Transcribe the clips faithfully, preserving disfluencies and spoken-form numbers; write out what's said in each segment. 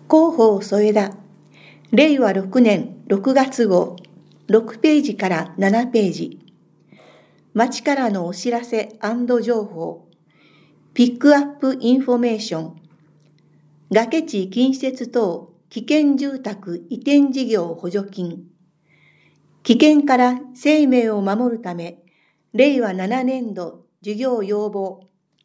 広報添田、れいわろくねんろくがつ号、ろくページからななページ。町からのお知らせ&情報。ピックアップインフォメーション。崖地近接等危険住宅移転事業補助金。危険から生命を守るため、れいわななねんど事業要望。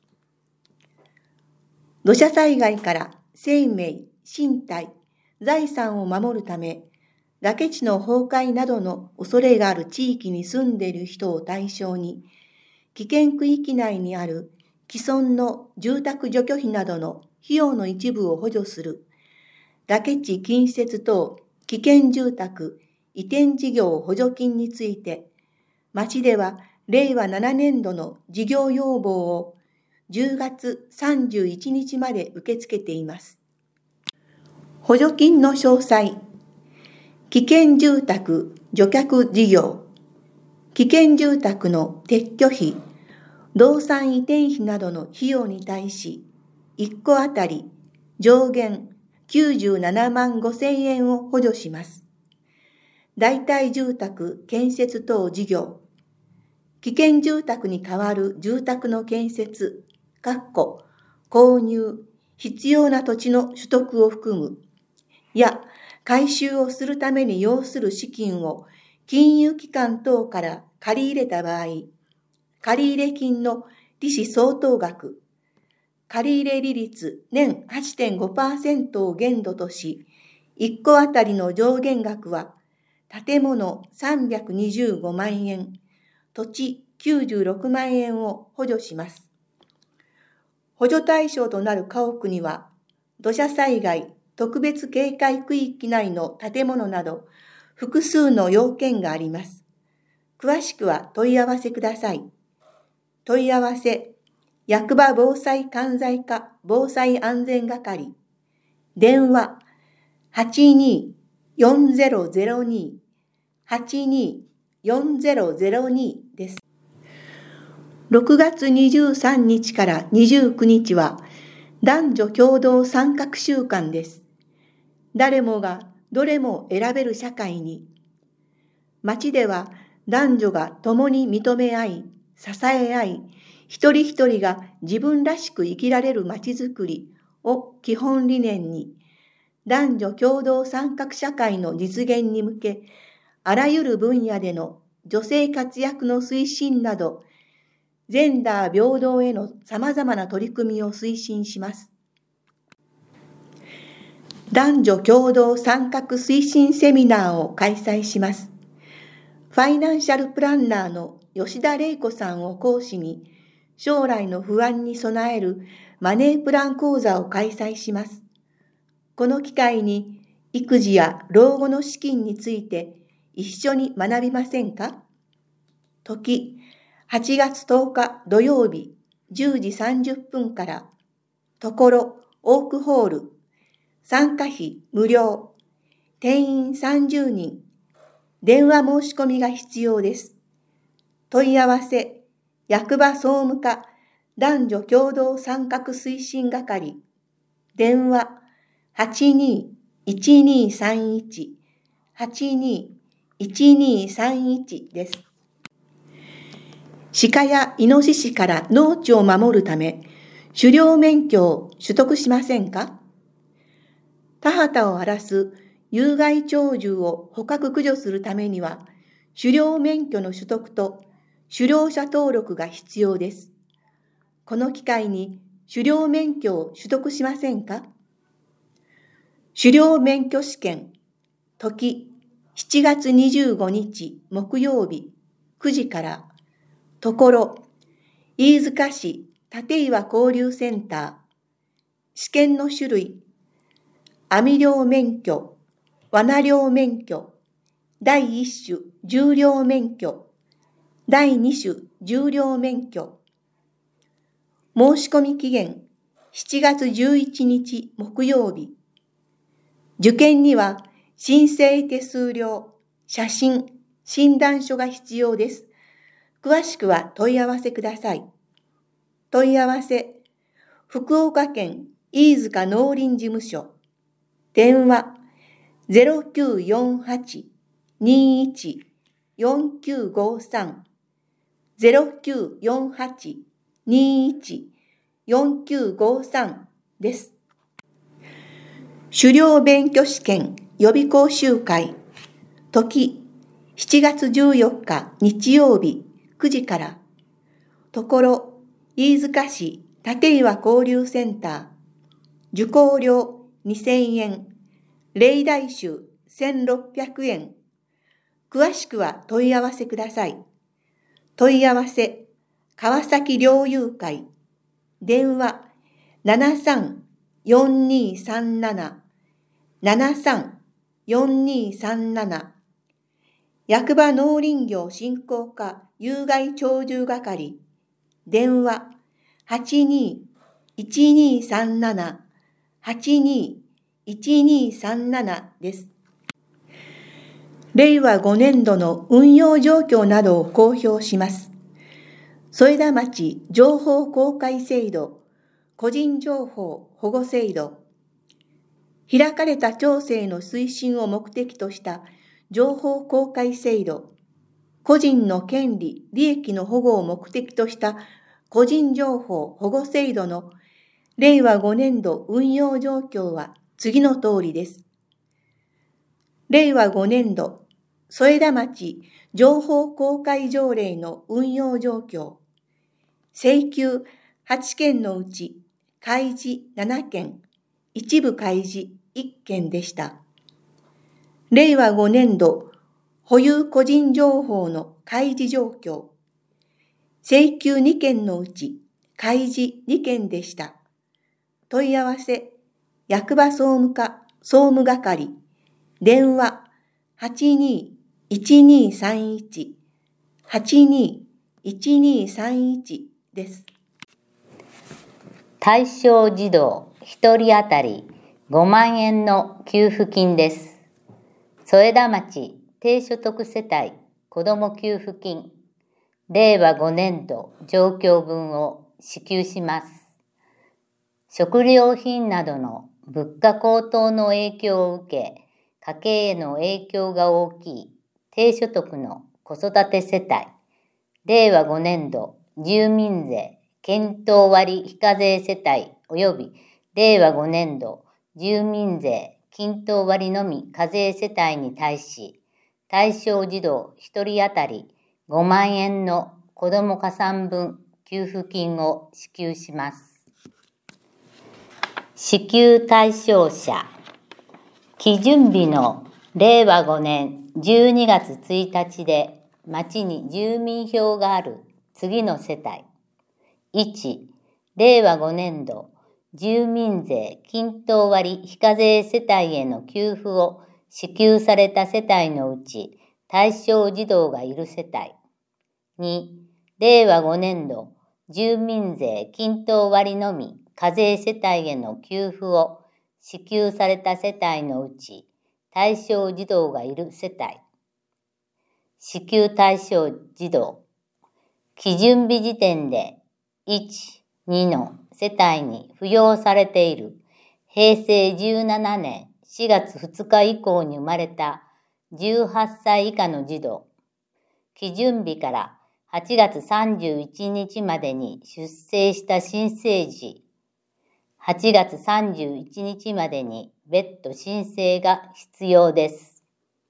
土砂災害から生命、身体、財産を守るため、崖地の崩壊などの恐れがある地域に住んでいる人を対象に、危険区域内にある既存の住宅除去費などの費用の一部を補助する、崖地近接等危険住宅移転事業補助金について、町ではれいわななねんどの事業要望をじゅうがつさんじゅういちにちまで受け付けています。補助金の詳細。危険住宅除却事業。危険住宅の撤去費、動産移転費などの費用に対し、いっこあたり上限きゅうじゅうななまんごせんえんを補助します。代替住宅建設等事業。危険住宅に代わる住宅の建設、購入、必要な土地の取得を含む、や改修をするために要する資金を金融機関等から借り入れた場合、借入金の利子相当額、借入利率年 はちてんごパーセント を限度とし、いっこあたりの上限額は建物さんびゃくにじゅうごまんえん、土地きゅうじゅうろくまんえんを補助します。補助対象となる家屋には、土砂災害特別警戒区域内の建物など複数の要件があります。詳しくは問い合わせください。問い合わせ、役場防災管財課防災安全係、電話 はちにーよんぜろぜろにー はちにーよんぜろぜろにー です。ろくがつにじゅうさんにちからにじゅうくにちは男女共同参画週間です。誰もがどれも選べる社会に。町では男女が共に認め合い、支え合い、一人一人が自分らしく生きられる町づくりを基本理念に、男女共同参画社会の実現に向け、あらゆる分野での女性活躍の推進など、ジェンダー平等へのさまざまな取り組みを推進します。男女共同参画推進セミナーを開催します。ファイナンシャルプランナーの吉田玲子さんを講師に、将来の不安に備えるマネープラン講座を開催します。この機会に育児や老後の資金について一緒に学びませんか？時、はちがつとおか土曜日じゅうじさんじゅっぷんから、ところオークホール、参加費無料、定員さんじゅうにん、電話申し込みが必要です。問い合わせ、役場総務課男女共同参画推進係、電話 はちにーいちにーさんいち はちにーいちにーさんいち です。鹿やイノシシから農地を守るため、狩猟免許を取得しませんか？田畑を荒らす有害鳥獣を捕獲駆除するためには、狩猟免許の取得と狩猟者登録が必要です。この機会に狩猟免許を取得しませんか？狩猟免許試験、時しちがつにじゅうごにち木曜日くじから、ところ飯塚市立岩交流センター、試験の種類、網漁免許、罠漁免許、だいいっ種重量免許、だいに種重量免許。申し込み期限しちがつじゅういちにち木曜日。受験には申請手数料、写真、診断書が必要です。詳しくは問い合わせください。問い合わせ、福岡県飯塚農林事務所。 電話 ゼロきゅうよんはち にいち よんきゅうごさん ゼロきゅうよんはち にいち よんきゅうごさんです。狩猟免許試験予備講習会、時しちがつじゅうよっか日曜日くじから、ところ飯塚市立岩交流センター、受講料にせんえん、例題集せんろっぴゃくえん。詳しくは問い合わせください。問い合わせ、川崎猟友会、電話ななさんよんにさんなな、ななさんよんにさんなな、役場農林業振興課有害鳥獣係、電話はちにいちにさんなな、はちにいちにさんななです。れいわごねんどの運用状況などを公表します。添田町情報公開制度、個人情報保護制度、開かれた町政の推進を目的とした情報公開制度、個人の権利・利益の保護を目的とした個人情報保護制度のれいわごねんど運用状況は次の通りです。れいわごねんど添田町情報公開条例の運用状況、請求はちけんのうち開示ななけん、一部開示いっけんでした。れいわごねんど保有個人情報の開示状況、請求にけんのうち開示にけんでした。問い合わせ、役場総務課総務係、電話はちにいちにさんいち、はちにいちにさんいちです。 対象児童ひとり当たりごまんえんの給付金です。添田町低所得世帯子ども給付金、れいわごねんど状況分を支給します。食料品などの物価高騰の影響を受け、家計への影響が大きい低所得の子育て世帯、れいわごねんど住民税検討割非課税世帯及びれいわごねんど住民税均等割のみ課税世帯に対し、対象児童ひとり当たりごまんえんの子ども加算分給付金を支給します。支給対象者、基準日のれいわごねんじゅうにがつついたちで町に住民票がある次の世帯。いち、れいわごねんど住民税均等割非課税世帯への給付を支給された世帯のうち対象児童がいる世帯。に、れいわごねんど住民税均等割のみ課税世帯への給付を支給された世帯のうち対象児童がいる世帯。支給対象児童。基準日時点でいち、にの世帯に扶養されているへいせいじゅうななねんしがつふつか以降に生まれたじゅうはっさい以下の児童。基準日からはちがつさんじゅういちにちまでに出生した新生児。はちがつさんじゅういちにちまでに別途申請が必要です。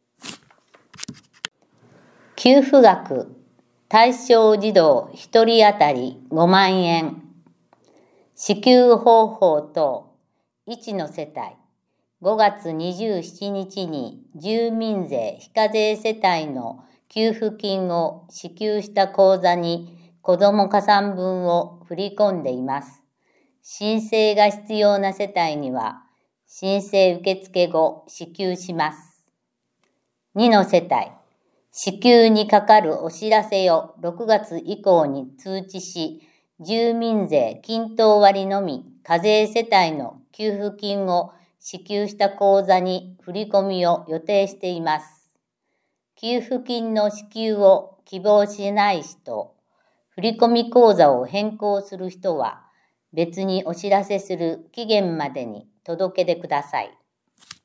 給付額、対象児童ひとり当たりごまんえん。支給方法等、いちの世帯、ごがつにじゅうしちにちに住民税非課税世帯の給付金を支給した口座に子ども加算分を振り込んでいます。申請が必要な世帯には、申請受付後支給します。にの世帯、支給にかかるお知らせをろくがつ以降に通知し、住民税均等割のみ課税世帯の給付金を支給した口座に振り込みを予定しています。給付金の支給を希望しない人、振込口座を変更する人は、別にお知らせする期限までに届け出ください。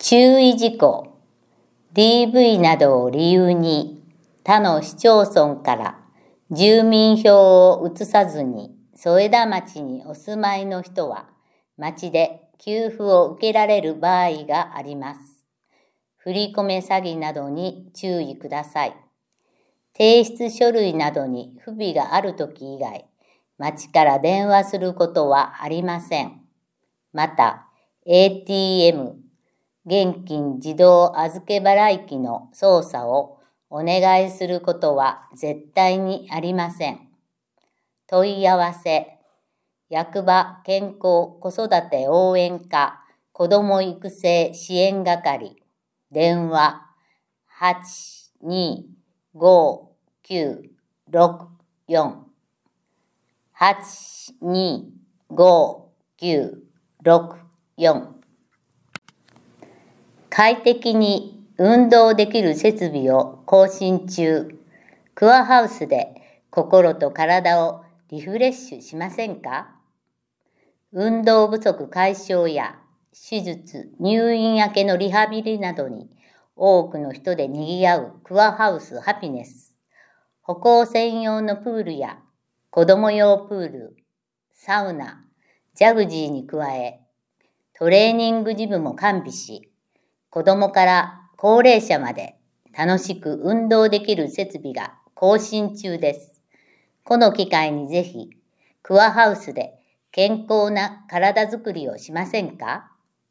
注意事項。ディーブイ などを理由に他の市町村から住民票を移さずに添田町にお住まいの人は町で給付を受けられる場合があります。振り込め詐欺などに注意ください。提出書類などに不備があるとき以外、町から電話することはありません。また、エーティーエム、現金自動預け払い機の操作をお願いすることは絶対にありません。問い合わせ、役場健康子育て応援課子ども育成支援係、電話はちにごきゅうろくよん はちにごきゅうろくよん。快適に運動できる設備を更新中。クアハウスで心と体をリフレッシュしませんか？運動不足解消や手術、入院明けのリハビリなどに多くの人で賑わうクアハウスハピネス。歩行専用のプールや子供用プール、サウナ、ジャグジーに加え、トレーニングジムも完備し、子供から高齢者まで楽しく運動できる設備が更新中です。この機会にぜひ、クアハウスで健康な体づくりをしませんか？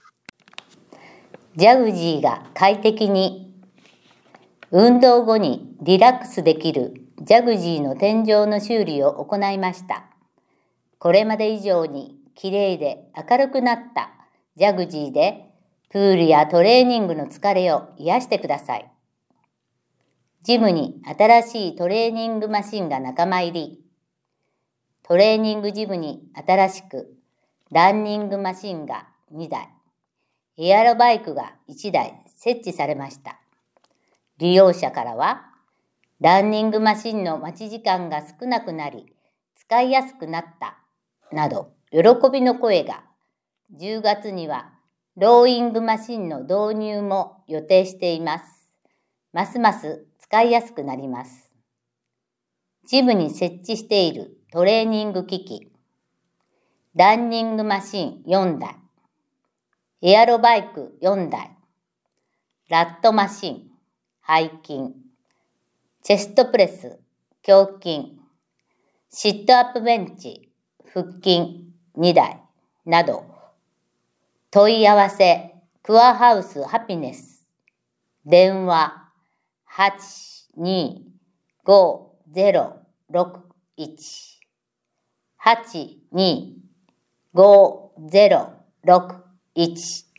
ジャグジーが快適に、運動後にリラックスできるジャグジーの天井の修理を行いました。これまで以上にきれいで明るくなったジャグジーでプールやトレーニングの疲れを癒してください。ジムに新しいトレーニングマシンが仲間入り。トレーニングジムに新しくランニングマシンがにだい、エアロバイクがいちだい設置されました。利用者からは、ランニングマシンの待ち時間が少なくなり、使いやすくなったなど喜びの声が、じゅうがつにはローイングマシンの導入も予定しています。ますます使いやすくなります。ジムに設置しているトレーニング機器、ランニングマシンよんだい、エアロバイクよんだい、ラットマシン、背筋、チェストプレス、胸筋、シットアップベンチ、腹筋にだいなど、問い合わせ、クアハウスハピネス、電話はちにごゼロろくいち、はちにごゼロろくいち